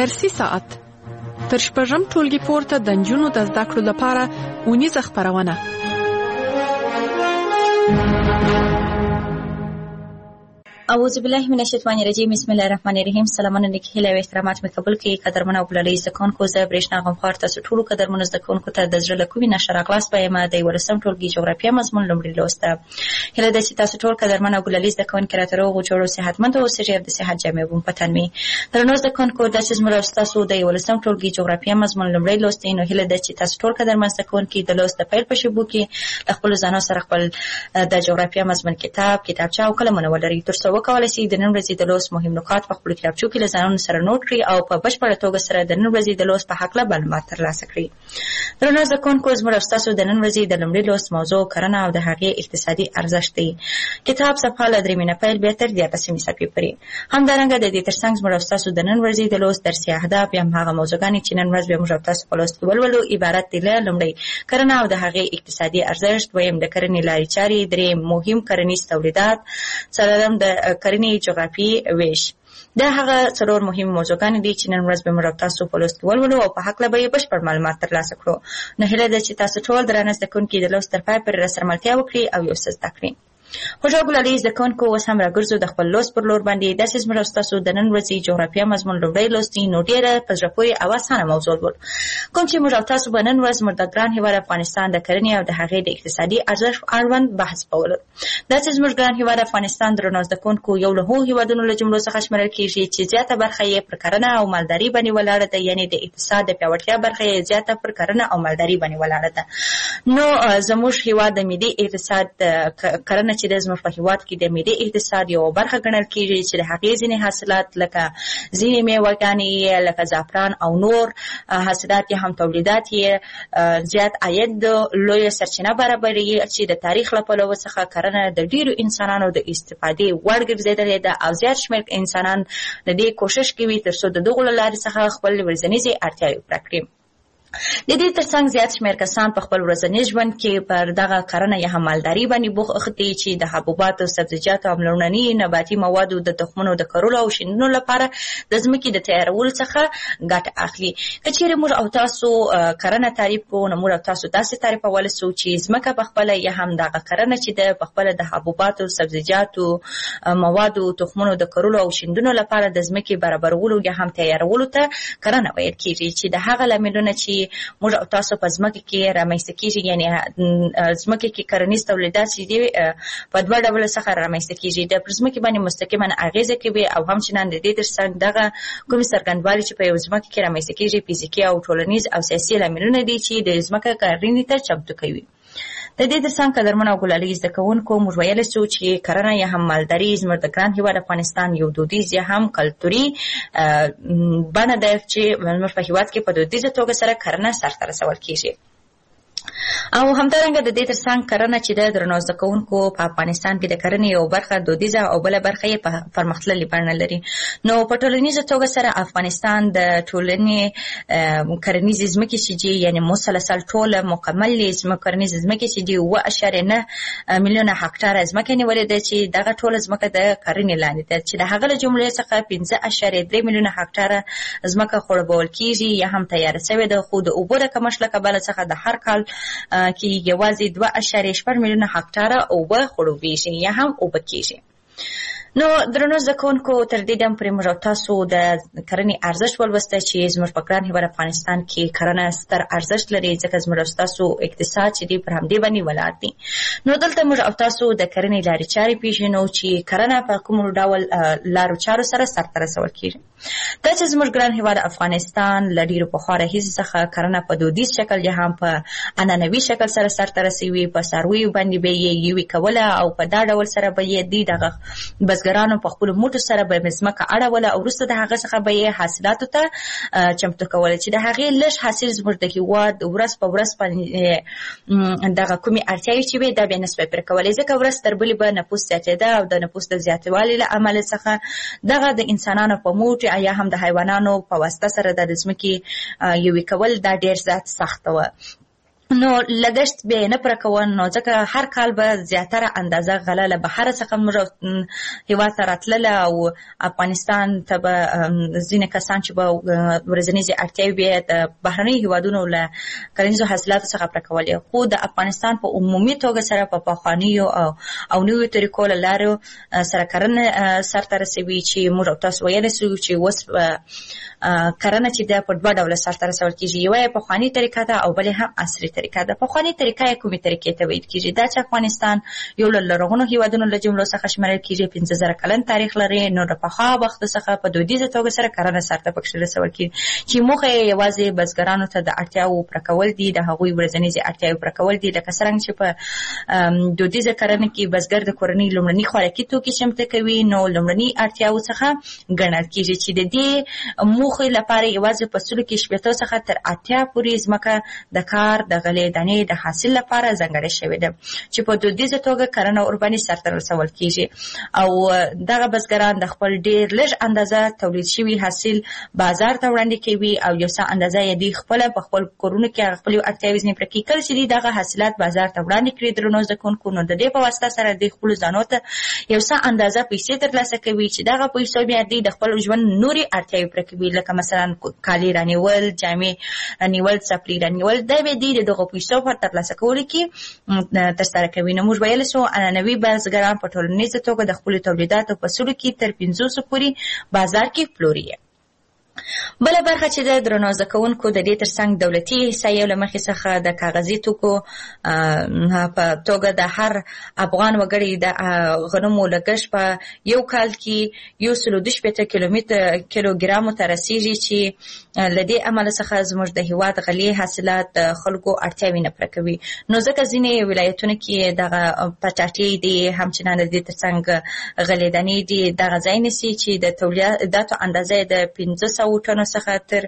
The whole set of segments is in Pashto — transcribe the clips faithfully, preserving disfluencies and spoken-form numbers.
درسي ساعت تر شپږم ټولګي پورته د نجونو د زده کړو لپاره اونیزه خپرونه. اعوذ بالله من الشیطان الرجیم. بسم الله الرحمن الرحیم. سلامونه نیک هیله او احترامات مې قبول کړئ. قدرمن او بللي زکونکو زه برېښنا غمخوار تاسو ټولو قدرمن زکونکو ته د زړه له کومې نشه راغلاست وایم. د یولسم ټولګي جغرافیه مضمون لومړی لوست ده. هیله ده چې تاسو ټول قدرمن او بللي زکونکو راته روغ او جوړ او صحتمند اوسئ. ډېر د صحت جامې بوم پتن می درنو زکونکو د چې زموږ تاسو د یولسم ټولګي جغرافیه مضمون لومړی لوست دی. نو هیله ده چې تاسو ټول قدرمن زکونکو د لوست د پیل په شبو کې خپل ځانو سره خپل د جغرافیه مضمون کتاب کتابچه او قلمونه ولرئ تر څو وکولای شئ د نن ورځې د لوست مهم نکات په خپلو کتابچو کې له ځانونو سره نوټ کړئ او په بشپړه توګه سره د نن ورځې د لوست په هکله معلومات ترلاسه کړئ. درنو زده کوونکو، زموږ ستاسو د نن ورځې د لومړي لوست موضوع کرنه او د هغې اقتصادي ارزښت دی. کتاب صفحه له درېیمې نه پیل بیا تر دیارلسمې صفحې پورې. همدارنګه د دې تر څنګ زموږ ستاسو د نن ورځې د لوست درسي اهداف یا هم هغه موضوعګانې چې نن ورځ بیا موږ تاسو په لوست کې ولولو عبارت دي له لومړی کرنه او د هغې اقتصادي ارزښت، دویم د کرنې لارې چارې، درېیم مهم کرنیز تولیدات، څلورم د کرنې جغرافي ویش. دا هغه څلور مهم موضوعګانې دي چې نن ورځ به موږ تاسو په لوست کې ولولو او په هکله به یې بشپړ معلومات ترلاسه کړو. نو هیله ده چې تاسو ټول درانه زده کوونکي د لوست تر پای پورې راسره ملتیا وکړي او یو څه زده کړي. خوږو ګلالي زده کوونکو، اوس هم راګرځو د خپل لوست پر لور باندې. داسې زموږ ستاسو د نن ورځې جغرافیه مضمون لومړی لوست دی. نو ډېره په زړه پورې او اسانه موضوع ول کوم چې موږ تاسو به نن ورځ زموږ د ګران هېواد افغانستان د کرنې او د هغې د اقتصادي ارزښت اړوند بحث کول. داسې زموږ ګران هېواد افغانستان درنو زده کوونکو یو له هغو هېوادونو له جملو څخه شمېرل کېږي چې زیاته برخه یې پر کرنه او مالداري باندې ولاړه ده. یعنې د اقتصاد د پیاوړتیا برخه یې زیاته پر کرنه او مالداري باندې ولاړه ده. نو زموږ هېواد د ملي اقتصاد کرنه چې د زموږ په هېواد کې د ملي اقتصاد یو برخه ګڼل کېږي چې د هغې ځینې حاصلات لکه ځینې میوهګانې لکه زعفران او نور حاصلات یې هم تولیدات یې زیات عاید لویه سرچینه برابروي چې د تاریخ له پلوه څخه کرنه د ډېرو انسانانو د استفادې وړ ګرځېدلې ده او زیات شمېر انسانان د دې کوشش کوي تر څو د دغو له لارې څخه خپل ورځنیزې اړتیاوې پوره کړي. د دې ترڅنګ زیات شمېر کسان په خپل ورځني ژوند کې پر دغه کرنه یا هم مالداري باندې بوخت دي چې د حبوباتو، سبزیجاتو او لومړني نباتي موادو د تخمونو د کرلو او شیندلو لپاره د ځمکې د تیارولو څخه ګټه اخلي. که چېرې موږ او تاسو کرنه تعریف کړو نو موږ او تاسو داسې تعریفولی سو چې ځمکه پخپله یا هم دغه کرنه چې ده پخپله د حبوباتو، سبزیجاتو، موادو، تخمونو د کرلو او شیندلو لپاره د ځمکې برابرولو یا هم تیارولو ته کرنه ویل کېږي چې د هغه لاملونه چې موږ او تاسو په ځمکه کې رامنځته کېږي، یعنې ځمکه کې کرنیز تولیدات چې دي په دوه ډوله څخه رامنځته کېږي. د پر ځمکې باندې مستقیما اغېزه کوي او همچنان د دې تر څنګ دغه کومې څرګندوالي چې په یو ځمکه کې رامنځته کېږي فزیکي او ټولنیز او سیاسي لاملونه دي چې د ځمکه کرنې ته چمتو کوي. د دې ترڅنګ قدرمن او ګلالي زده کوونکو موږ ویلی سو چې کرنه یا هم مالداري زموږ د ګران هېواد افغانستان یو دودیز یا هم کلتوري بڼه ده چې زموږ په هېواد کې په دودیزه توګه سره کرنه سرته رسول کېږي. او همدارنګه د دې ترڅنګ کرنه چې د درنو زده کوونکو په افغانستان کې د کرنې یو برخه دودیزه او بله برخه یې په پرمختللې بڼه لري. نو په ټولنیزه توګه سره افغانستان د ټولنې کرنیزې ځمکې چې دي یعنې مسلسل ټوله مکملې کرنیزې ځمکې چې دي اوه اعشاریه نه میلیونه هکټاره ځمکه نیولې ده چې دغه ټوله ځمکه د کرنې لاندې ده چې د هغه له جملې څخه پنځه اعشاریه درې میلیونه هکټاره ځمکه خړوبول کېږي یا هم تیاره شوې ده، خو د اوبو د کمښت له کبله څخه د هر کال کې یوازې دوه اعشاریه شپږ میلیونه هکټاره اوبه خړوبېږي یا هم اوبه کېږي. نو درنو زده کوونکو، تر دې دم پورې موږ تاسو د کرنې ارزښت ولوسته چې زموږ په ګران هېواد افغانستان کې کرنه ستر ارزښت لري ځکه زموږ تاسو اقتصاد چې دی پر همدې باندې ولاړ دی. نو دلته موږ او تاسو د کرنې لارې چارې پېژنو چې کرنه په کوم ډول لارو چارو سره سرته رسول کېږي. دا چې زموږ ګران هېواد افغانستان له ډېرو پخوا راهیسې څخه کرنه په دودیز شکل یا هم په عنعنوي شکل سره سرته رسوي. په څارویو باندې به یې یوې کوله او په دا ډول سره به یې دی دغه بزګرانو په خپلو موټو سره به یې ځمکه اړوله او وروسته د هغه څخه به یې حاصلاتو ته چمتو کوله چې د هغې لږ حاصل زموږ د هېواد ورځ په ورځ باندې دغه کومې اړتیاوې چې وې دا به یې نه سوی پوره کولی ځکه ورځ تر بلې به نفوس زیاتېده او د نفوس د زیاتوالي له امله څخه دغه د انسانانو په موټ یا هم د حیوانانو په واسطه سره د ځمکې یوې کول دا ډېر زیات سخته وه. نو لګښت به نه پر کوو، نو ځکه هر کال به زیاتره اندازه غله له بهر څخه موږ هېواد ته راتلله او افغانستان ته به ځینې کسان چې به ورځنیزې اړتیاوې به د بهرنیو هېوادونو له کرنیزو حاصلاتو څخه پر کولې، خو د افغانستان په عمومي توګه سره په پخوانیو او او نویو طریقو له لارو سره کرنه سرته رسوي چې موږ او تاسو ویلی سو چې اوس کرنه چې ده په دوه ډوله سرته رسول کېږي، یوه یې پخواني طریقه ده او بلې هم عصري طریقه ده. پخواني طریقه یې کومې طریقې ته ویل کېږي؟ دا چې افغانستان یو له لرغونو هېوادونو له جملو څخه شمېرل کېږي، پنځه زره کلن تاریخ لري، نو د پخوا وخت څخه په دودیزه توګه سره کرنه سرته پکښې رسول کېږي چې موخه یې یوازې بزګرانو ته د اړتیاوو پوره کول دي، د هغوی ورځنیزې اړتیاوې پوره کول دي. لکه څرنګه چې په دودیزه کرنه کې بزګر د کورنۍ لومړني خوراکي توکي چمتو کوي، نو لومړني اړتیاوو څخه ګڼل کېږي چې د دې موخې لپاره یوازې په سلو کې شپېته څخه تر اتیا پورې ځمکه د کار د غلې دانې د حاصل لپاره ځانګړې شوې ده چې په دودیزه توګه کرنه ورباندې سرته رسول کېږي، او دغه بزګران د خپل ډېر لږ اندازه تولید شوي حاصل بازار ته وړاندې کوي او یو څه اندازه یې دوی خپله په خپل کورونو کې هغه خپلې اړتیاوې ځینې پوره کوي. کله چې دوی دغه حاصلات بازار ته وړاندې کړي درنو زده کوونکو، نو د دې په واسطه سره دوی خپلو ځانو ته یو څه اندازه پیسې ترلاسه کوي چې دغه پیسو بیا دوی د خپل ژوند نورې اړتیاوې پوره کوي، لکه مثلا کالي رانیول، جامې رانیول، څپلۍ رانیول، دا به دوی د دغو پیسو په ترلاسه کولو کې ترسره کوي. نو موږ ویلی سو عنعنوي بزګران په ټولنیزه توګه د خپلو تولیداتو په سلو کې تر پنځوسو پورې بازار کې پلوري. بله برخه چې د درنو زده کوونکو د دې ترڅنګ دولتي احصایو له مخې څخه د کاغذي توکو په توګه د هر افغان وګړي د غنمو لګښت په یو کال کې یو سلو دوه شپېته کیلومتر کیلوګرامو ته رسیږي چې له دې امله څخه زموږ د هېواد غلې حاصلات د خلکو اړتیاوې نه پوره کوي. نو ځکه ځینې ولایتونو کې دغه پټاټې دي، همچنان د دې ترڅنګ غلې دانې دي، دغه ځای نیسي چې د تولیداتو اندازه د پنځه سوه ټنو څخه تر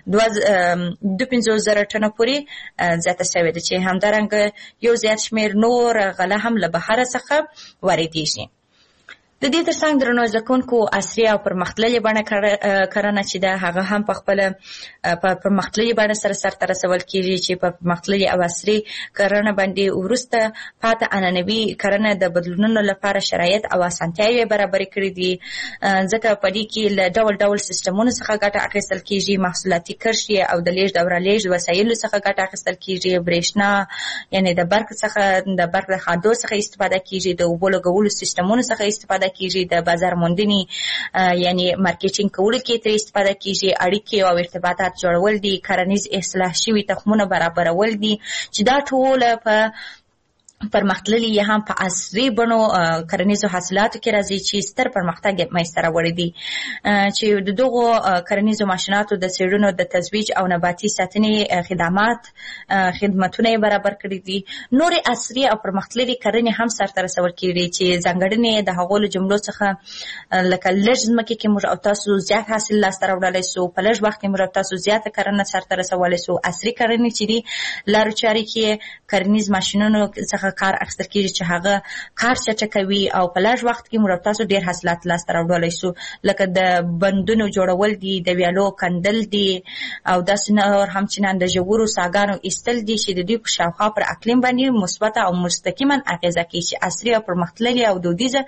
دوه پنځوس زره ټنو پورې زیاته شوې ده چې همدارنګه یو زیات شمېر نور غله هم له بهره څخه واردېږي. د دې ترڅنګ درنو زده کوونکو عصري او پرمختللې بڼه کرنه چې ده هغه هم په خپله په پرمختللې بڼه سره سرته رسول کېږي چې په پرمختللې او عصري کرنه باندې وروسته پاته عنعنوي کرنه د بدلونونو لپاره شرایط او اسانتیاوې برابرې کړي دي، ځکه په دې کې له ډول ډول سیستمونو څخه ګټه اخیستل کېږي، محصولاتي کرښې او د لیږد او رالېږد وسایلو څخه ګټه اخیستل کېږي، برېښنا یعنې د برق څخه د برق د خادو څخه استفاده کېږي، د اوبو لګولو سیستمونو څخه استفاده کېږي، د بازار موندنې یعنی مارکیټینګ کولو کې ترې استفاده کېږي، اړیکې او ارتباطات جوړول دي، کرنیز اصلاح شوي تخمونه برابرول دي چې دا ټول په پرمختللي یا هم په عصري بڼو کرنیزو حاصلاتو کې راځي چې ستر پرمختګ منځته راوړی دی چې د دغو کرنیزو ماشیناتو د څېړنو د تزویج او نباتي ساتنې خدمات خدمتونه یې برابر کړي دي. نورې عصري او پرمختللي کرنې هم سرته رسول کېږي چې ځانګړنې د هغو له جملو څخه لکه لږ ځمکې کې موږ او تاسو زیات حاصل لاسته راوړلی سو، په لږ وخت کې موږ او تاسو زیاته کرنه سرته رسولی سو. عصري کرنې چې دي لارو چارې کې کرنیز ماشینونو څخه کار اخیستل کېږي چې هغه کار چټکوي او په لږ وخت کې موږ تاسو ډېر حاصلات لاسته راوړلی سو، لکه د بندونو جوړول دي، د ویالو کندل دي او داسې نور همچنان د ژورو څاګانو ایستل دي چې د دوی په شاوخوا پر اقلیم باندې مثبته او مستقیما اغېزه کوي چې عصري او پرمختللې او دودیزه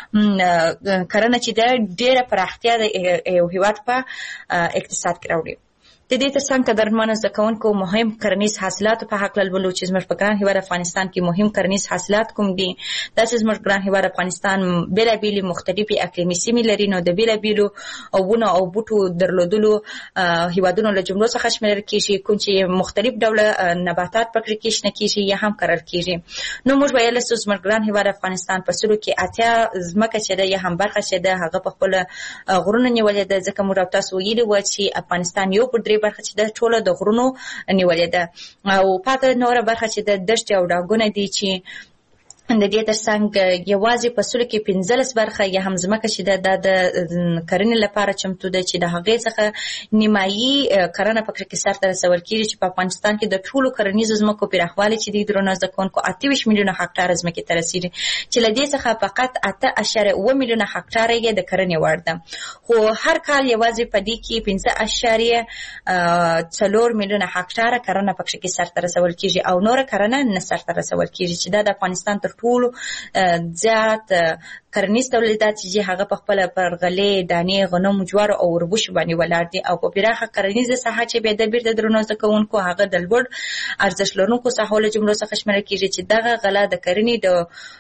کرنه چې ده ډېره پراختیا د یو هېواد په اقتصاد کې راوړي. د دې ترڅنګ قدرمنو زده کوونکو مهم کرنیز حاصلاتو په هکله لولو چې زموږ په ګران هېواد افغانستان کې مهم کرنیز حاصلات کوم دي. داسې زموږ ګران هېواد افغانستان بېلابېلې مختلفې اقلیمي سیمې لري، نو د بېلابېلو ونو او بوټو درلودلو هېوادونو له جملو څخه شمېرل کېږي، کوم چې مختلف ډوله نباتات پکې کې شنه کېږي یا هم کرل کېږي. نو موږ ویلی سو زموږ ګران هېواد افغانستان په سلو کې اتیا ځمکه چې ده یا هم برخه چې ده هغه په خپله غرونو نیولې ده، ځکه موږ او تاسو ویلي وه چې افغانستان یو پر درې برخه چې د ټوله د غرونو نیولې ده او پاته نوره برخه چې د دښتې او ډاګونه دي چې د دې ترڅنګ یوازې په سلو کې پنځلس برخه یا هم ځمکه چې د د کرنې لپاره چمتو ده چې د هغې څخه نیمایي کرنه پکې کې سرته رسول کېږي چې په افغانستان کې د ټولو کرنیزو ځمکو پراخوالی چې دی درنو زده کوونکو اته ویشت میلیونه هکټاره ځمکې ته رسېږي چې له دې څخه فقط اته اعشاریه اوه میلیونه هکټاره یې د کرنې وړ ده خو هر کال یوازې په دې کې پنځه اعشاریه څلور میلیونه هکټاره کرنه پکې کې سرته رسول کېږي او نوره کرنه نه سرته رسول کېږي چې دا د افغانستان تر ټولو زیات کرنیز تولیدات چې هغه په خپل پر غلې دانې غنم جوار او وربشو باندې ولاړ دي او په پراخه کرنیزه ساحه چې به د بیرته درنو زده کوونکو هغه د لوړ ارزښت لرونکو ساحو له جملو څخه شمیرل کېږي چې دغه غله د کرنې د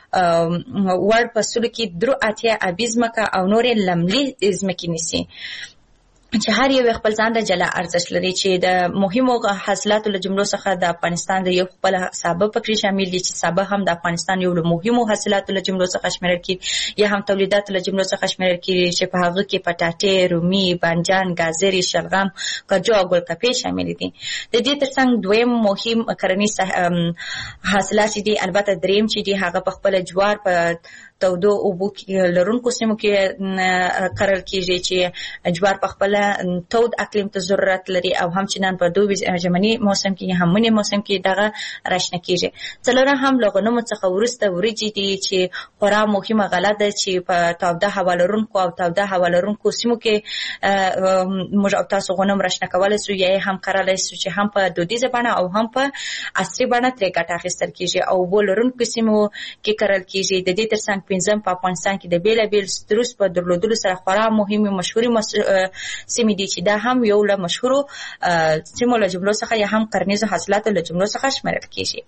وړ فصلو کې درو اتیا ابي ځمکه او نورې لملي ځمکې نیسي چې هر یو خپل ځان ته جلا ارزښت لري چې د مهمو حاصلاتو له جملو څخه د افغانستان د یو خپل سابه پکې شامل دي چې سابه هم د افغانستان یو له مهمو حاصلاتو له جملو څخه شمیرل کېږي یا هم تولیداتو له جملو څخه شمیرل کېږي چې په هغه کې پټاټې، رومي، بانجان، ګازرې، شلغم، کجو او ګلکپې شامل دي. د دې ترڅنګ دویم مهم کرنیز حاصلات دي البته دریم چې دي هغه په خپل جوار په تودو اوبو لرونکو سیمو کې کرل کېږي چې جوار په خپل تود اقلیم ته ضرورت لري او همچنان په دوبي ژمني موسم کې هم منی موسم کې دغه راشنه کېږي. څلورم هم له غنمو څخه وروسته وریجې دي چې خورا مهمه غله ده چې په تاوده هوا لرونکو او تاوده هوا لرونکو سیمو کې موږ او تاسو غنم راشنه کولی سو یا هم کرلی سو چې هم په دودیزه بڼه او هم په عصري بڼه ترې ګټه اخیستل کېږي او اوبو لرونکو سیمو کې کرل کېږي. د دې ترڅنګ پنځم په افغانستان کې د بیلابیل ستروس په درلودلو سره خورا مهمې مشهورې سیمې دي چې دا هم یو له مشهورو سیمو له جملو څخه یا هم کرنیزو حاصلاتو له جملو څخه شمیرل کېږي.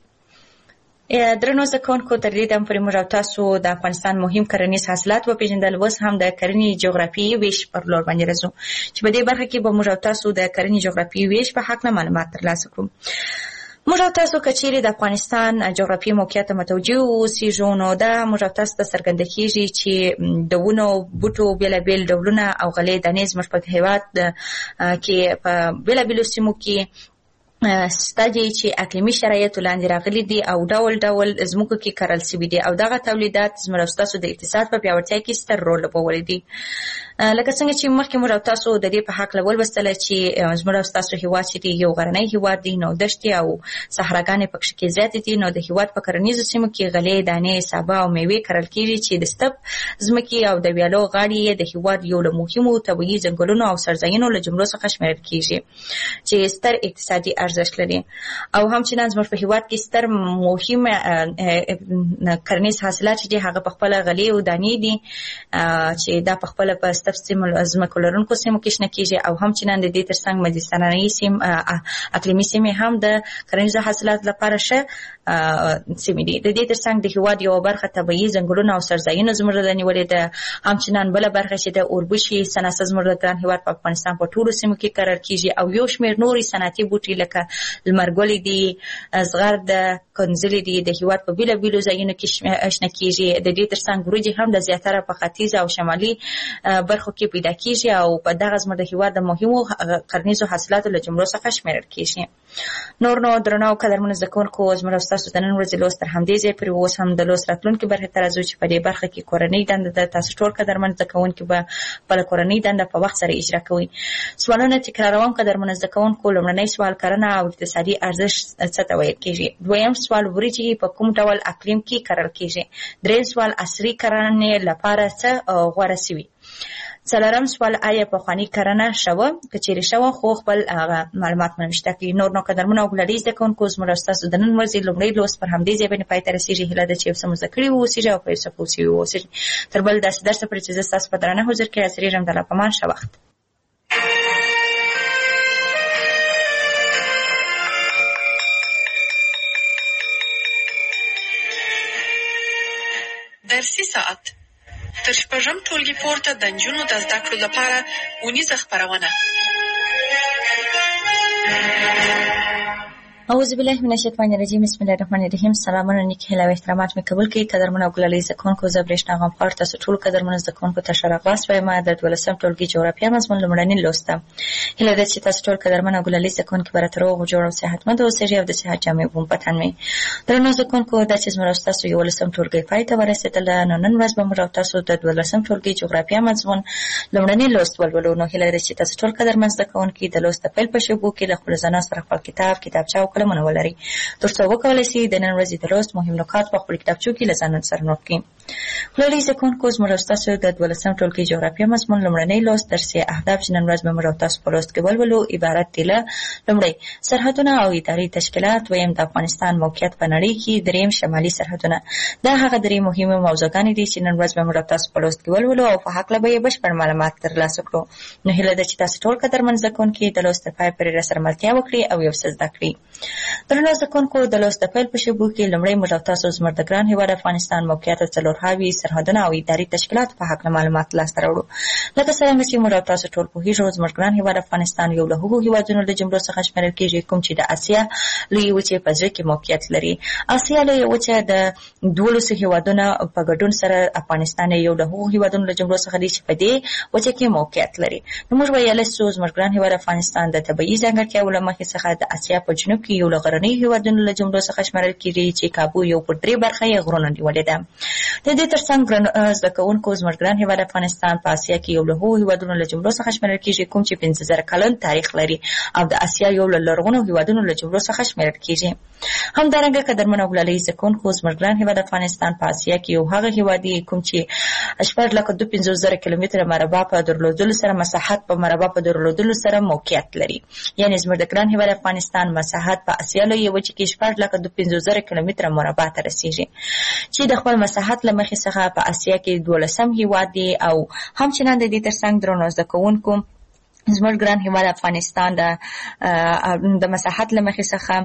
درنو زده کوونکو تر دې دمه پورې موږ او تاسو د افغانستان مهم کرنیز حاصلات وپېژندل. اوس هم د کرنې جغرافیایي ویش پر لور باندې راځو چې په دې برخه کې به موږ او تاسو د کرنې جغرافیایي ویش په هکله معلومات ترلاسه کړو. موږ او تاسو که چیرې د افغانستان جغرافیایي موقعیت ته متوجه اوسېږو نو دا موږ او تاسو ته څرګنده کېږي چې د ونو بوټو بېلابېل ډولونه او غلې دانې زموږ په هېواد کې په بېلابېلو سیمو کې سته دي چې اقلیمي شرایطو لاندې راغلي دي او ډول ډول ځمکو کې کرل سوي دي او دغه تولیدات زموږ او ستاسو د اقتصاد په پیاوړتیا کې ستر رول لوبولی دي. لکه څنګه چې مخکې موږ او تاسو د دې په هکله ولوستله چې زموږ او ستاسو هېواد چې دی یو غرنی هېواد دی نو دښتې او صحراګانې پکښې کې زیاتې دي نو د هېواد په کرنیزو سیمو کې غلې دانې سابه او میوې کرل کېږي چې د ستپ ځمکې او د ویالو غاړې یې د هېواد یو له مهمو طبیعي ځنګلونو او سرزاینو له جملو څخه شمیرل کېږي چې ستر اقتصادي ارزښت لري او همچنان زموږ په هېواد کې ستر مهم کرنیز حاصلات چې دي هغه په خپله غلې او دانې دي چې دا په خپله په ستپ ځمکو لرونکو سیمو کې شنه کېږي او همچنان د دې ترڅنګ مدیترانه‌ایي سیم اقلیمي سیمې هم د کرنیزو حاصلاتو لپاره ښه سیمې دي. د دې ترڅنګ د هېواد یوه برخه طبیعي ځنګلونه او سرزاینو زموږ د نیولې ده. همچنان بله برخه چې د اوربشي صنعت زموږ د ګران هېواد په افغانستان په ټولو سیمو کې کرل کېږي او یو شمېر نورې صنعتي بوټي لکه لمرګلې دي، زغر ده، کنځلې دي د هېواد په بېلابېلو ځایونو کې شنه کېږي. د دې ترڅنګ وریجې هم د زیاتره په ختیځ او شمالي برخو کې پیدا کېږي او په دغه زموږ د هېواد د مهمو کرنیزو حاصلاتو له جملو څخه شمیرل کېږي. نور نو درنو او قدرمنو زده کوونکو زموږ او ستاسو د نن ورځې لوست تر همدې ځایه پورې اوس هم د لوست راتلونکې برخې ته راځو چې په دې برخه کې کورنۍ دنده ده. تاسو ټول قدرمن زده کوونکي به خپله کورنۍ دنده په وخت سره اجرا کوئ. سوالونه تکراروم قدرمنو زده کوونکو. لومړنی سوال کرنه او اقتصادي ارزښت څه ته ویل کېږي؟ دویم سوال وریجې په کوم ډول اقلیم کې کرل کېږي؟ دریم سوال عصري کرنې لپاره څه غوره سوي؟ څلورم سوال آیا پخواني کرنه شوه؟ که چیرې شوه خو خپل معلومات مو نشته کړي. نور نو قدرمنو او ګلالي زده کوونکو زموږ او ستاسو د نن ورځې لومړی لوست پر همدې ځای باندې پای ته رسېږي. هیله ده چې یو څه مو زده کړي واوسېږي او په یو څه پوه سوي واوسېږي. تر بل داسې درسه پورې چې زه ستاسو په درانه حضور کې حاضرېږم د الله په امان. ښه وخت. درسي ساعت تر شپږم ټولګي پورته د نجونو د زده کړو لپاره ونیزه خپرونه. اعوذ بالله من الشیطان الرجیم بسم الله الرحمن الرحیم. سلامونه نیک هیله او احترامات می قبول کړئ قدرمن او ګلالي زکونکو زبرشنا غم خار تاسو ټول قدرمن زکونکو ته شرف واس وایم د دولسم ټولګي جغرافیه مضمون لمړنی لوسته. هیله ده چې تاسو ټول قدرمن او ګلالي زکونکو برتر او جوړ او صحتمند اوسئ او د صحت جامع بوم پتن می درنو زکونکو د چې زموږ تاسو یو لسم ټولګي پای ته ورسېدل. نن ورځ به موږ تاسو د دولسم ټولګي جغرافیه مضمون لمړنی لوست ولولو. نو هیله ده چې تاسو ټول قدرمن زکونکو د لوست په پیل په شګو کې له خپل ځان سره خپل کتاب کتابچه او قلمونه ولري ترڅو وکولای شي د نن ورځې د لوست مهم نکات په خپل کتابچو کې لزان سره نوٹ کړئ. ګلالي زکونکو زموږ تاسو د دولسم ټولګي جغرافیه مضمون لمړنی لوست درسي اهداف چې نن ورځ به موږ تاسو په لوست کې ولولو عبارت دي له لمړی سرحدونه او اداري تشکیلات، ویم د افغانستان موقعیت په نړۍ کې، دریم شمالي سرحدونه. دا هغه درې مهمه موضوعګانې دي چې نن ورځ به موږ تاسو په لوست کې ولولو او په حق له به بشپړ معلومات ترلاسه کړو. نو هیله ده چې تاسو ټول قدرمن زکونکو د لوست په پای پورې سره ملتیا وکړي او یو څه زده کړئ. درنو زکونکو د لوست په پیل په شګو کې لمړی موږ تاسو زموږ د ګران هیواد افغانستان موقعیت، څلور هاوی سرحدونه او اداري تشکیلات په حق معلومات لاسته راوړو. لکه څنګه چې موږ تاسو ټول پوهیږو زموږ ګران هیواد افغانستان یو له هغو هیوادونو د جملو څخه شمیرل کېږي کوم چې د اسیا لوی وچې په ځای کې موقعیت لري. اسیا لوی وچه د دولسو هیوادونو په ګډون سره افغانستان یو له هغو هیوادونو د جملو څخه دی چې په دې وچه کې موقعیت لري. نو موږ ویلی سو زموږ ګران هیواد افغانستان د طبیعي ځانګړتیاو له مخې څخه د اسیا په جنوب کې یو له غرنیو هیوادونو له جملو څخه شمیرل کېږي چې کابو یو پر درې برخه یې غرونه نیولې ده. د دې ترڅنګ ګران زده کوونکو زموږ ګران هیواد افغانستان په اسیا کې یو له هغو هیوادونو له جملو څخه شمیرل کېږي کوم چې پنځه زره کلن تاریخ لري او د اسیا یو له لرغونو هیوادونو له جملو څخه شمیرل کېږي. همدارنګه قدرمن او ګلالي زکونکو زموږ ګران هیواد افغانستان په اسیا کې یو هغه هیواد دی کوم چې شپږ لکه دوه پنځوس زره کیلومتره مربع په درلودلو سره مساحت په مربع په درلودلو سره موقعیت لري. یعنی زموږ د ګران هیواد افغانستان مساحت په اسیا لوی وچه کې شپږ لکه دوه پنځوس زره کیلومتره مربع ته رسیږي چې د خپل مساحت له مخې څخه په اسیا کې دولسم هیواد دی او همچنان د دې ترڅنګ درنو زده کوونکو زموږ ګران هیواد افغانستان د د مساحت له مخې څخه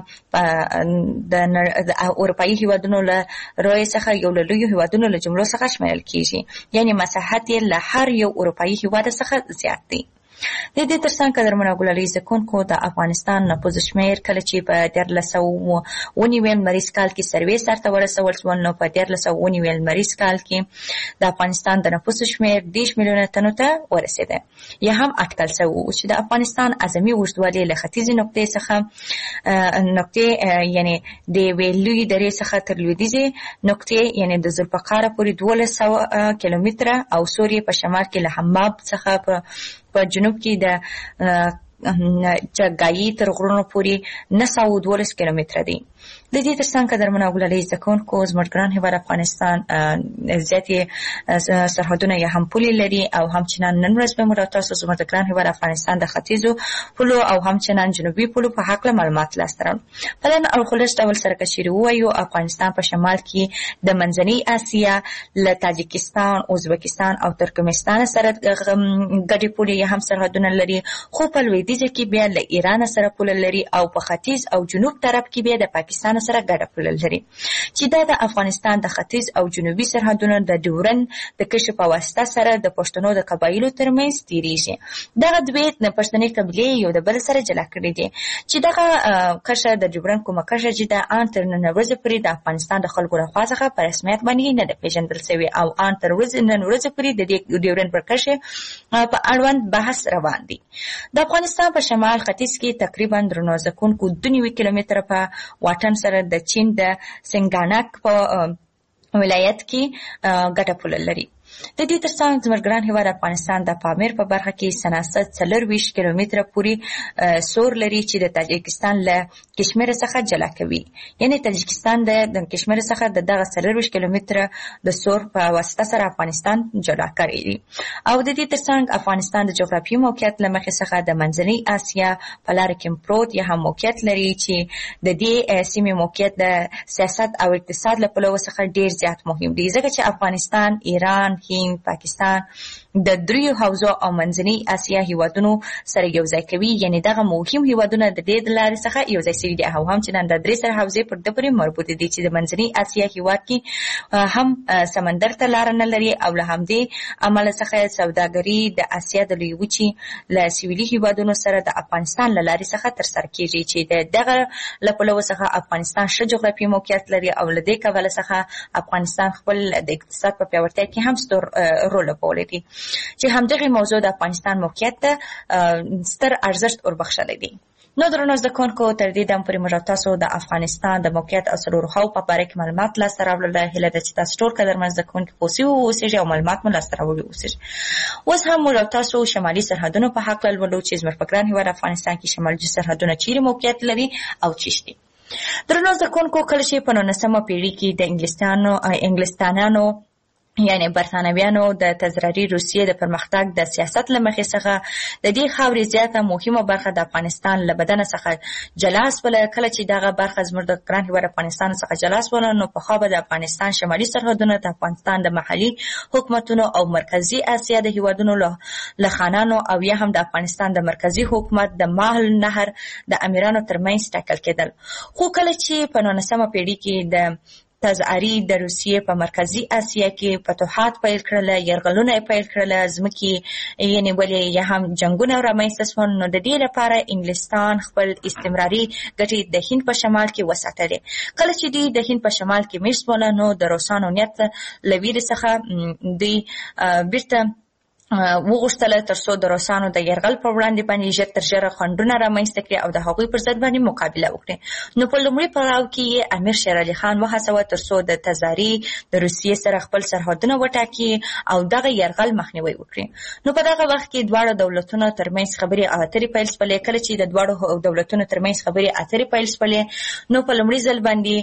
د اروپایي هیوادونو له روی څخه یو له لویو هیوادونو له جملو څخه شمیرل کېږي. یعنی مساحت یې له هر یو اروپایي هیواد څخه زیات دی. د دې ترڅنګ قدرمن او ګلالي زکونکو د افغانستان نفوس شمیر کله چې په دیارلس سوه اووه نوي لمریز کال کې سروې سرته ورسول شول نو په دیارلس سوه اووه نوي لمریز کال کې د افغانستان د نفوس شمیر دېرش میلیونه تنو ته ورسېده. یا هم اټکل شوی چې د افغانستان اعظمي اوږدوالی له ختیځې نقطې څخه نقطې یعنی د یوې لویې درې څخه تر لویدیځې نقطې یعنی د ذوالفقار پورې دولس سوه کیلومتره او سوریې په شمال کې له حماب څخه په په جنوب کې د چګایي تر غرونو پورې نه سوه دولس کیلومتره دی. د دې ترڅنګ قدرمن او ګلالي زکونکو زموږ ګران هیواد افغانستان زیاتې سرحدونه یا هم پولې لري او همچنان نن ورځ به موږ تاسو زموږ د ګران هیواد افغانستان د ختیځو پولو او همچنان جنوبي پولو په هکله معلومات لاسته راوړو. په لنډ او خلاص ډول سره که چیرې ووایو افغانستان په شمال کې د منځنۍ اسیا له تاجکستان، ازبکستان او ترکمنستان سره ګډې پولې یا هم سرحدونه لري، خو په لویدیځه کې بیا له ایران سره پوله لري او په ختیځ او جنوب طرف کې بیا د پاکستان سره ګډه پوله لري چې دا د افغانستان د ختیځ او جنوبي سرحدونو د ډیورن د کشف په واسطه سره د پښتنو د قبایلو ترمنځ تیریږي. دغه دوی د پښتني قبیلې یو د بل سره جلا کړي دي چې دغه کشه د ډیورن کومه کشه چې د ان تر نن ورځې پورې د افغانستان د خلکو لخوا څخه په رسمیت باندې نه ده پیژندل شوې او ان تر ورځې نن ورځې پورې د ډیورن پر کشه په اړوند بحث روان دي. د افغانستان په شمال ختیځ کې تقریبا درنو زکونکو دوه نوي کیلومتره په واټن سره د چین د سنګانک په ولایت کې ګټه پوله لري. د دې ترڅنګ زموږ ګران هیواد افغانستان د پامیر په برخه کې سناست څلرویشت کیلومتره پورې سور لري چې د تاجکستان له کشمیر څخه جلا کوي. یعنی تاجکستان د کشمیر څخه د دغه څلرویشت کیلومتره د سور په واسطه سره افغانستان جلا کړی دی. او د دې ترڅنګ افغانستان د جغرافیایي موقعیت له مخې څخه د منځنۍ اسیا په لاره کې پروت یا هم موقعیت لري چې د دې سیمې موقعیت د سیاست او اقتصاد له پلوه څخه ډیر زیات مهم دی ځکه چې افغانستان، ایران، هند، پاکستان د دریو حوزو او منځنۍ اسیا هیوادونو سره یو ځای کوي. یعنی دغه مهم هیوادونه د دې د لارې څخه یو ځای شوي دي او هم چې نن د درې سره حوزې پر ده پورې مربوط دي چې د منځنۍ اسیا هیواد کې هم سمندر ته لاره نه لري او له همدې امله څخه سوداګري د اسیا د لویې وچې له سویلي هیوادونو سره د افغانستان له لارې څخه ترسره کېږي چې د دغه له پلوه څخه افغانستان ښه جغرافیایي موقعیت لري او له دې کبله څخه افغانستان خپل د اقتصاد په پیاوړتیا کې هم ستر رول لوبولی دی چې همدغه موضوع د افغانستان موقعیت ته ستر ارزښت وربخښلی دی. نو درنو زده کوونکو تر دې دم پورې موږ تاسو د افغانستان د موقعیت او څلورو خواو په باره کې معلومات لاسته راوړل. هیله ده چې تاسو ټول قدرمن زده کوونکي په اوسې واوسېږئ او معلومات مو لاسته راوړي اوسېږي. اوس هم موږ تاسو شمالي سرحدونو په هکله لولو چې زموږ په ګران هېواد افغانستان کې شمالي سرحدونه چیرې موقعیت لري او چیرې دي. درنو زده کوونکو کله چې په نولسمه پېړۍ کې د انګلستانو انګلستانیانو یعنی برتانویانو د تزراري روسیې د پرمختګ د سیاست له مخې څخه د دې خاورې زیاته مهمه برخه د افغانستان له بدنه څخه جلا سوله. کله چې دغه برخه زموږ د ګران هېواد افغانستان څخه جلا سوله نو پخوا به د افغانستان شمالي سرحدونه د افغانستان د محلي حکومتونو او مرکزي اسیا د هېوادونو له خانانو او یا هم د افغانستان د مرکزي حکومت د ماهل نهر د امیرانو ترمنځ ټاکل کېدل. خو کله چې په نولسمه پېړۍ کې د تزعري د روسیې په مرکزي اسیا کې فتوحات پیل کړل، یرغلونه یې پیل کړل، ځمکې یې نیولې یا هم جنګونه رامنځته شول، نو د دې لپاره انګلستان خپل استمراري ګټې د هند په شمال کې وساتلې. کله چې دوی د هند په شمال کې مېشت شول نو د روسانو نیت له ویرې څخه دوی بیرته وغوښتله تر څو د روسانو د یرغل په وړاندې باندې ژر تر ژره خنډونه رامنځته کړي او د هغوی پر ضد باندې مقابله وکړي. نو په لومړي پړاو کې یې امیر شیر علي خان وهڅوه تر څو د تزاري د روسیې سره خپل سرحدونه وټاکي او دغه یرغل مخنیوی وکړي. نو په دغه وخت کې دواړو دولتونو ترمنځ خبرې اترې پیل شولې. کله چې د دواړو دولتونو ترمنځ خبرې اترې پیل شولې نو په لومړي ځل باندې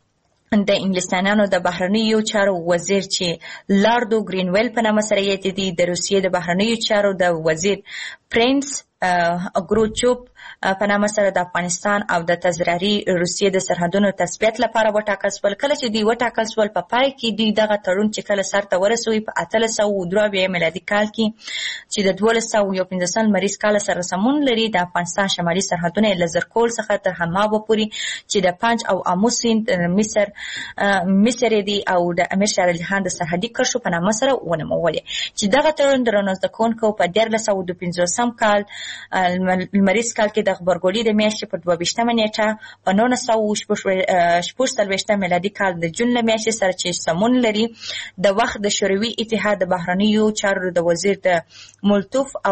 د انګلستانیانو د بهرنیو چارو وزیر چې لاردو ګرینویل په نامه سره یادېدي، د روسیې د بهرنیو چارو د وزیر پرنس اګروچوف په نامه سره د افغانستان او د تزراري روسیې د سرحدونو تثبیت لپاره وټاکل شول. کله چې دوی وټاکل شول په پای کې دوی دغه تړون چې کله سرته ورسوي په اتلس سوه دوه اویا میلادي کال کې چې د دولس سوه یو پنځوس لمریز کال سره سمون لري، د افغانستان شمالي سرحدونه له زرکول څخه تر حمابه پورې چې د پنج او آمو سیند مصر مصر دی او د امیر شیر علي خان د سرحدي کرښو په نامه سره ونومولې چې دغه تړون درنو زده کوونکو په دیارلس سوه دوه پنځوسم کال لمریز کال کې د غبرګولي د میاشتې په دوه ویشتمه نیټه په نولس سوه شپږ څلوېښتم میلادي کال د جون له میاشتې سره چې سمون لري، د وخت د شوروي اتحاد د بهرنیو چارو د وزیر د مولتوف او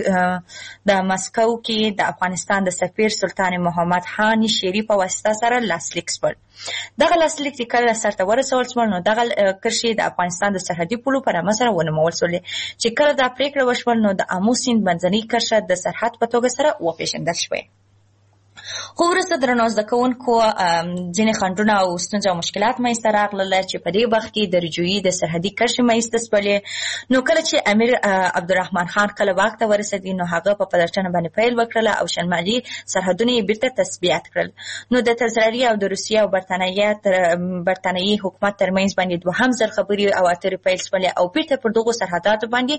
د مسکو کې د افغانستان د سفیر سلطان محمد خان شیری په واسطه سره لاسلیک شول. دغه لاسلیک چې کله سرته ورسول شول نو دغه کرښې د افغانستان د سرحدي پولو په نامه سره ونومول شولې چې کله دا پریکړه وشول نو د آمو سیند منځنۍ کرښه د سرحد په توګه سره وپېژندل شوې. خو وروسته درنو زده کوونکو ځینې خنډونه او ستونزې او مشکلات منځته راغلل چې په دې وخت کې د رجوعي د سرحدي کرښې منځته شولې. نو کله چې امیر عبدالرحمن خان کله واک ته ورسېدی نو هغه په پلټنه باندې پیل وکړله او شمالي سرحدونه یې بیرته تثبیت کړل. نو د تزراري او د روسیې او برتانیې تر برتانیې حکومت ترمنځ باندې دوهم ځل خبرې او اترې پیل شولې او بیرته پر دغو سرحداتو باندې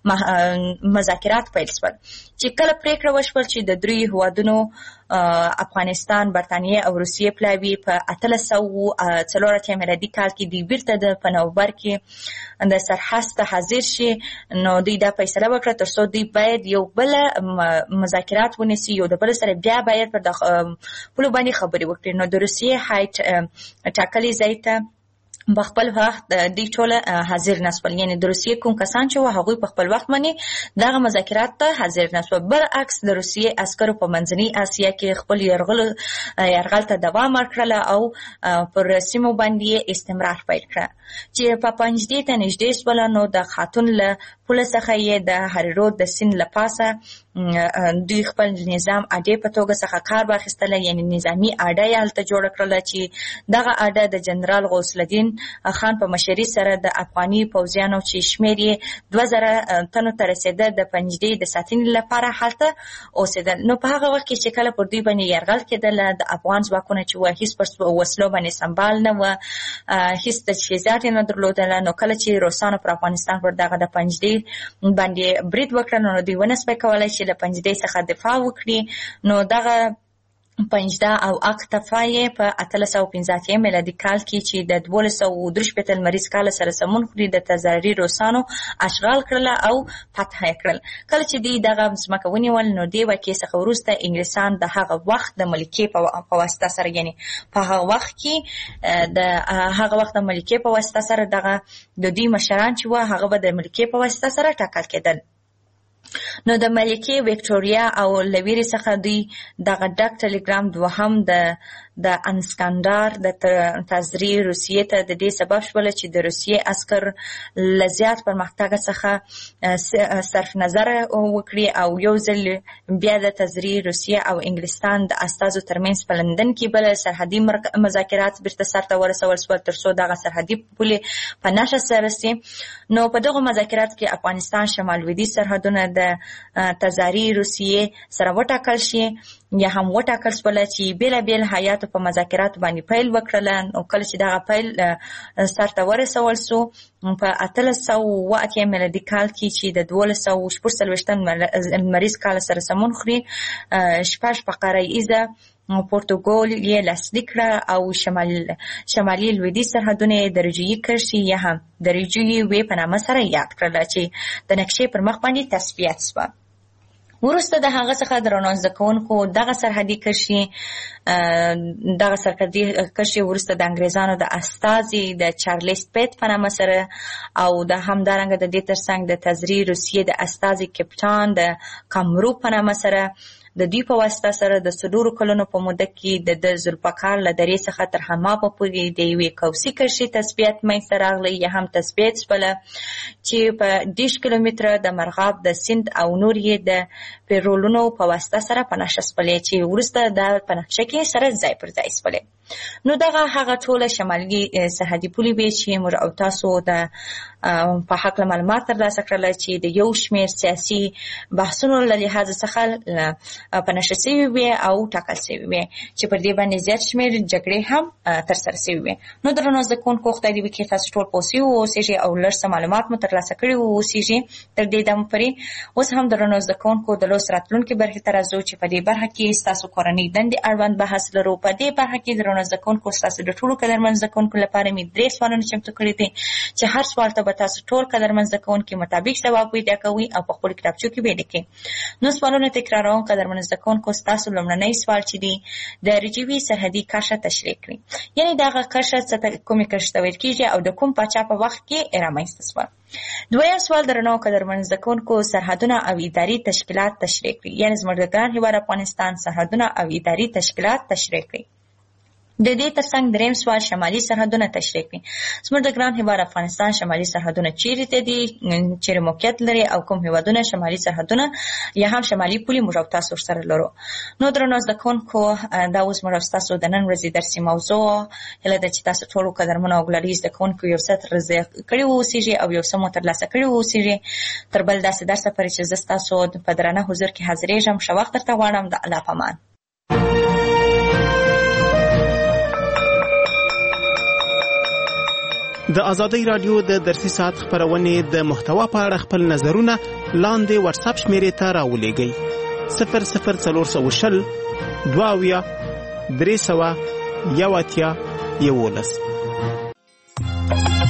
مذاکرات پیل شول چې کله پریکړه وشول چې د دریو هېوادونو افغانستان، برتانیې او روسیې پلاوي په اتلس سوه څلور اتیا میلادي کال کې دوی بیرته د په نومبر کې د سرحد ته حاضر شي. نو دوی دا فیصله وکړه تر څو دوی باید یو بل مذاکرات ونیسي، یو د بل سره بیا باید پر د پولو باندې خبرې وکړي. نو د روسیې هایټ ټاکلي ځای ته په خپل وخت دوی ټول حاضر نه شول، یعنې د روسیې کوم کسان چې وو هغوی په خپل وخت باندې دغه مذاکرات ته حاضر نه شول. برعکس د روسیې عسکرو په منځنۍ اسیا کې خپل یرغل یرغل ته دوام ورکړله او پر سیمو باندې استمرار پیل کړه چې په پنجدې ته نږدې شول. نو د خاتون له پوله څخه یې د هریرود د سیند له پاسه دوی خپل نظام اډې په توګه څخه کار واخیستل، یعنی نظامی اډه یې هلته جوړه کړله چې دغه اډه د جنرال غوث الدین خان په مشري سره د افغاني پوځیانو چې شمېر یې دوه زره تنو ته رسېده د پنجدې د ساتنې لپاره هلته اوسېدل. نو په هغه وخت کې چې کله پر دوی باندې یرغل کېدل، د افغان ځواکونه چې وه هېڅ پر وسلو باندې سمبال نه وه، هېڅ تجهیزات یې نه درلودله. نو کله چې روسانو پر افغانستان پر دغه د پنجدې باندې برید وکړل، نو دوی ونه سوی کولی چې له پنجدې څخه دفاع وکړي. نو دغه پنجده او اقتفا یې په اتلس سوه پنځه اتیا میلادي کال کې چې د دولس سوه درې شپېته لمریز کال سره سمون خوري د تزاري روسانو اشغال کړله او فتح یې کړل. کله چې دوی دغه ځمکه ونیول، نو دې واقعې څخه وروسته انګلیسان د هغه وخت د ملکې په واسطه سره، یعنی په هغه وخت کې د هغه وخت د ملکې په واسطه سره دغه د دوی مشران چې وه هغه به د ملکې په واسطه سره ټاکل کېدل. نو د ملکې وکټوریا او له ویرې څخه دوی دغه ډک ټلګرام دوهم د د انسکندر د تزری روسیې ته د دې سبب شوله چې د روسیې عسکر له زیات پرمختګ څخه صرف نظر وکړي او یو ځل بیا د تزری روسیې او انګلستان د استازو ترمنځ په لندن کې بل سرحدي مذاکرات بیرته سرته ورسول شول تر څو دغه سرحدي پولې په نښه سره سي. نو په دغه مذاکرات کې افغانستان شمال لویدیځ سرحدونه د تزاری روسیې سره وټاکل شي یا هم وټاکل شول چې بیل بیل حیات په مذاکرات باندې پیل وکړل. نو کله چې دغه پیل سرته ورسول سو په اتلس سوه اوه اتیا میلادي کال کې چې د دولس سوه شپږ څلوېښتم لمریز کال سره سمون خوري، شپږ فقره ایزه پورتوګال یې لاسلیک کړه او شمال شمالي لویدیځ سرحدونه یې درجویي کرښې یا هم درجویي وې په نامه سره یاد کړله چې د نقشې پر مخ باندې تثبیت شوه. وروسته د هغه څخه د رڼا زده کوونکو دغه سرحدي کرښې دغه سرحدي کرښې وروسته د انګریزانو د استازي د چارلس پیت په نامه سره او د همدارنګه د دې ترڅنګ د تزری روسیې د استازي کپټان د کامرو په نامه سره د دوی په واسطه سره د څلورو کلونو په موده کې د ذوالفقار له درې څخه تر حمامه پورې د یوې قوسي کرښې تثبیت منځته راغلی یا هم تثبیت شوله چې په دېرش کیلومتره د مرغاب د سیند او نور یې د پیرولونو په واسطه سره په نښه شولې چې وروسته د په نقشه کې سره ځای پر ځای شولې. نو دغه هغه ټوله شمالي سرحدي پولې وې چې موږ او تاسو د په هکله معلومات ترلاسه کړل چې د یو شمېر سیاسي بحثونو له لحاظه څخه په نښه شوي وې او ټاکل شوي وې چې پر دې باندې زیات شمېر جګړې هم ترسره شوي وې. نو درنو زده کوونکو خدای دې وکړي تاسو ټول پوه شوي واوسېږئ او لږ څه معلومات مو ترلاسه کړي واوسېږئ تر دې دمه پورې. اوس هم درنو زده کوونکو د لوست راتلونکي برخې ته راځو چې په دې برخه کې ستاسو کورنۍ دندې اړوند بحث لرو. په دې برخه کې درنو زده کوونکو ستاسو د ټولو قدرمن زده کوونکو لپاره مې درې سوالونه چمتو کړي دي چې هر سوال ته به تاسو ټول قدرمن زده کوونکي مطابق ځواب پیدا کوئ او په خپلو کتابچو کې ولیکئ. نو سوالونه تکراروم. قدرمن زده کوونکو ستاسو لومړنی سوال چې دی د رجوي سرحدي کرښه تشریح کړئ، یعنې دغه کرښه څه ته کومې کرښې ته ویل کېږي او د کوم پاچا په وخت کې رامنځته شوه. دویم سوال درنو قدرمن زده کوونکو سرحدونه او اداري تشکیلات تشریح کړئ، یعنې زموږ د ګران هېواد افغانستان سرحدونه او اداري تشکیلات تشریح کړئ. د دې ترڅنګ دریم سوال شمالي سرحدونه تشریح کړئ. زموږ د ګران هېواد افغانستان شمالي سرحدونه چیرې دي، چیرې موقعیت لري او کوم هېوادونه شمالي سرحدونه یا هم شمالي پولې موږ او تاسو ورسره لرو. نو درنو زده کوونکو دا اوس موږ او ستاسو د نن ورځې درسي موضوع هیله ده چې تاسو ټولو قدرمنو او ګلالي زده کوونکو یو څه ترلاسه کړي واوسېږئ او یو څه مو ترلاسه کړي واوسېږئ. تر بل داسې درسه پورې چې زه ستاسو په درانه حضور کې حاضرېږم، ښه وخت درته غواړم. د الله په امان. د ازادۍ راډیو د درسي ساعت خپرونې د محتوا په اړه خپل نظرونه لاندې واتساپ شمیرې ته راولېږئ: صفر صفر څلور سوه شل دوه اویا درې سوه یو اتیا یولس.